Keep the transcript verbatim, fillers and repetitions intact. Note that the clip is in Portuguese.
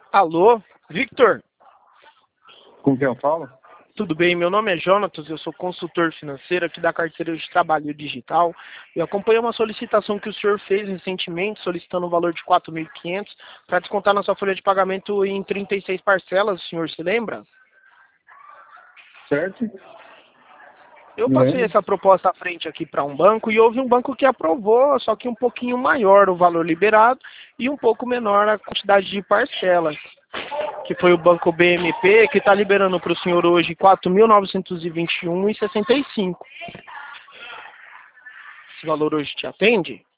Alô, Victor? Com quem eu falo? Tudo bem? Meu nome é Jonatas, eu sou consultor financeiro aqui da carteira de trabalho digital e acompanhei uma solicitação que o senhor fez recentemente, solicitando um valor de quatro mil e quinhentos para descontar na sua folha de pagamento em trinta e seis parcelas, o senhor se lembra? Certo? Eu Me passei lembro. essa proposta à frente aqui para um banco e houve um banco que aprovou, só que um pouquinho maior o valor liberado e um pouco menor a quantidade de parcelas, que foi o banco B M P, que está liberando para o senhor hoje quatro mil novecentos e vinte e um reais e sessenta e cinco. Esse valor hoje te atende?